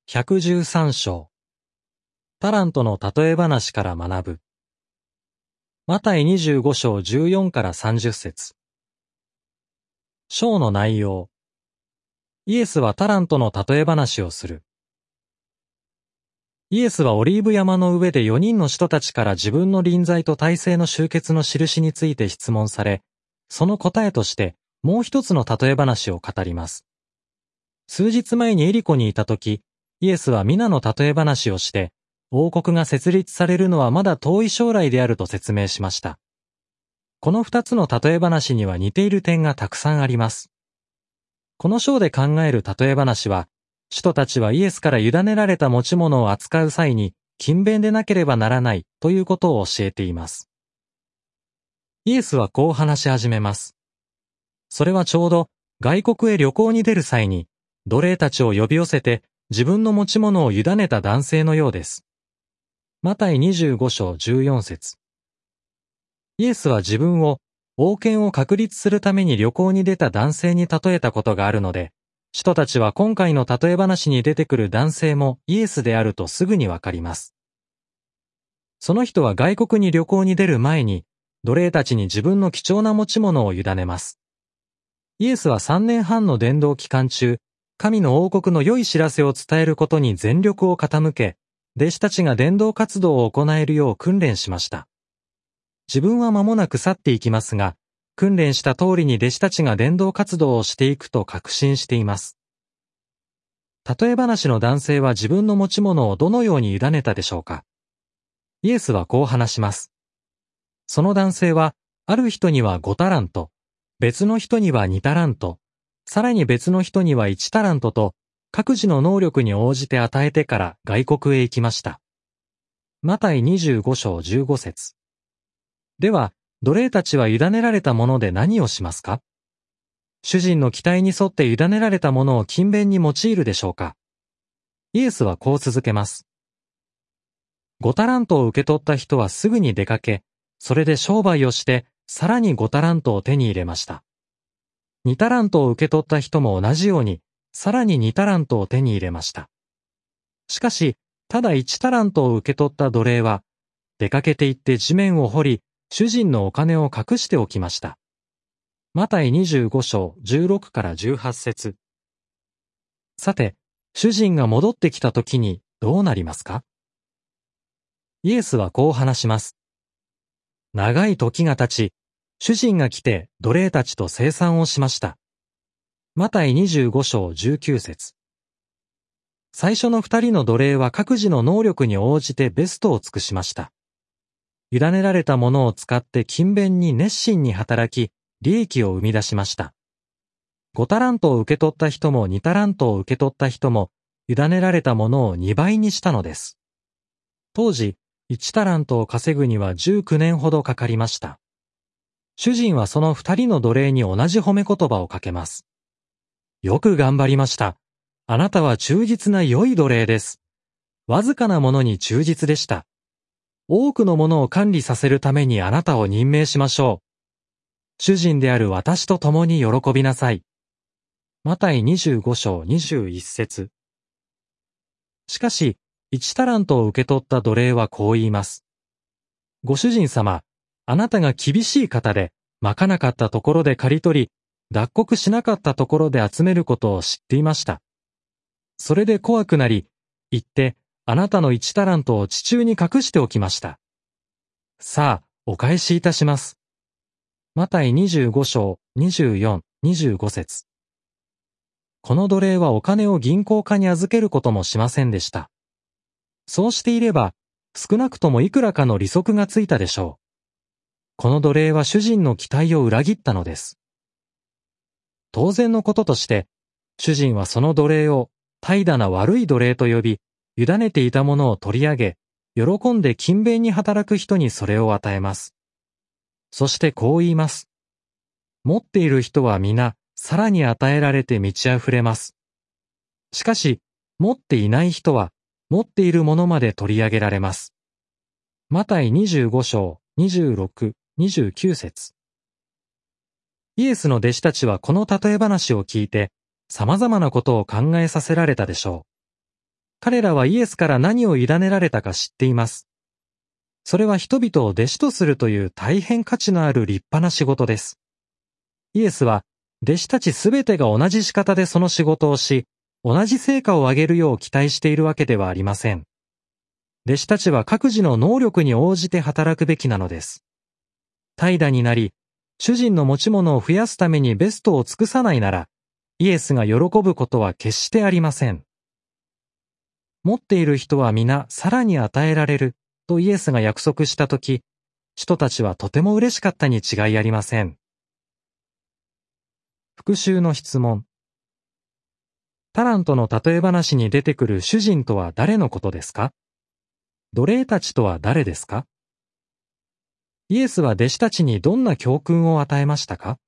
113章タラントの例え話から学ぶ。マタイ25章14から30節。章の内容。イエスはタラントの例え話をする。イエスはオリーブ山の上で4人の使徒たちから自分の臨在と体制の終結の印について質問され、その答えとしてもう一つの例え話を語ります。数日前にエリコにいたとき、イエスは皆の例え話をして、王国が設立されるのはまだ遠い将来であると説明しました。この二つの例え話には似ている点がたくさんあります。この章で考える例え話は、使徒たちはイエスから委ねられた持ち物を扱う際に、勤勉でなければならないということを教えています。イエスはこう話し始めます。それはちょうど外国へ旅行に出る際に、奴隷たちを呼び寄せて自分の持ち物を委ねた男性のようです。マタイ25章14節。イエスは自分を王権を確立するために旅行に出た男性に例えたことがあるので、使徒たちは今回の例え話に出てくる男性もイエスであるとすぐにわかります。その人は外国に旅行に出る前に、奴隷たちに自分の貴重な持ち物を委ねます。イエスは3年半の伝道期間中、神の王国の良い知らせを伝えることに全力を傾け、弟子たちが伝道活動を行えるよう訓練しました。自分は間もなく去っていきますが、訓練した通りに弟子たちが伝道活動をしていくと確信しています。例え話の男性は自分の持ち物をどのように委ねたでしょうか。イエスはこう話します。その男性は、ある人には5タラント、別の人には2タラント、さらに別の人には1タラントと、各自の能力に応じて与えてから外国へ行きました。マタイ25章15節。では、奴隷たちは委ねられたもので何をしますか？主人の期待に沿って委ねられたものを勤勉に用いるでしょうか？イエスはこう続けます。5タラントを受け取った人はすぐに出かけ、それで商売をして、さらに5タラントを手に入れました。2タラントを受け取った人も同じように、さらに2タラントを手に入れました。しかし、ただ1タラントを受け取った奴隷は、出かけて行って地面を掘り、主人のお金を隠しておきました。マタイ25章16から18節。さて、主人が戻ってきた時にどうなりますか？イエスはこう話します。長い時が経ち、主人が来て奴隷たちと清算をしました。マタイ25章19節。最初の2人の奴隷は各自の能力に応じてベストを尽くしました。委ねられたものを使って勤勉に熱心に働き、利益を生み出しました。5タラントを受け取った人も2タラントを受け取った人も、委ねられたものを2倍にしたのです。当時、1タラントを稼ぐには19年ほどかかりました。主人はその2人の奴隷に同じ褒め言葉をかけます。よく頑張りました。あなたは忠実な良い奴隷です。わずかなものに忠実でした。多くのものを管理させるためにあなたを任命しましょう。主人である私と共に喜びなさい。マタイ25章21節。しかし、1タラントを受け取った奴隷はこう言います。ご主人様、あなたが厳しい方で、まかなかったところで刈り取り、脱穀しなかったところで集めることを知っていました。それで怖くなり、行って、あなたの1タラントを地中に隠しておきました。さあ、お返しいたします。マタイ25章24、25節。この奴隷はお金を銀行家に預けることもしませんでした。そうしていれば、少なくともいくらかの利息がついたでしょう。この奴隷は主人の期待を裏切ったのです。当然のこととして、主人はその奴隷を怠惰な悪い奴隷と呼び、委ねていたものを取り上げ、喜んで勤勉に働く人にそれを与えます。そしてこう言います。持っている人は皆、さらに与えられて満ち溢れます。しかし、持っていない人は、持っているものまで取り上げられます。マタイ25章26、29節。イエスの弟子たちはこの例え話を聞いて、様々なことを考えさせられたでしょう。 彼らはイエスから何を委ねられたか知っています。それは人々を弟子とするという大変価値のある立派な仕事です。イエスは弟子たちすべてが同じ仕方でその仕事をし、同じ成果を上げるよう期待しているわけではありません。弟子たちは各自の能力に応じて働くべきなのです。怠惰になり、主人の持ち物を増やすためにベストを尽くさないなら、イエスが喜ぶことは決してありません。持っている人は皆さらに与えられるとイエスが約束したとき、人たちはとても嬉しかったに違いありません。復習の質問。タラントの例え話に出てくる主人とは誰のことですか？奴隷たちとは誰ですか？イエスは弟子たちにどんな教訓を与えましたか？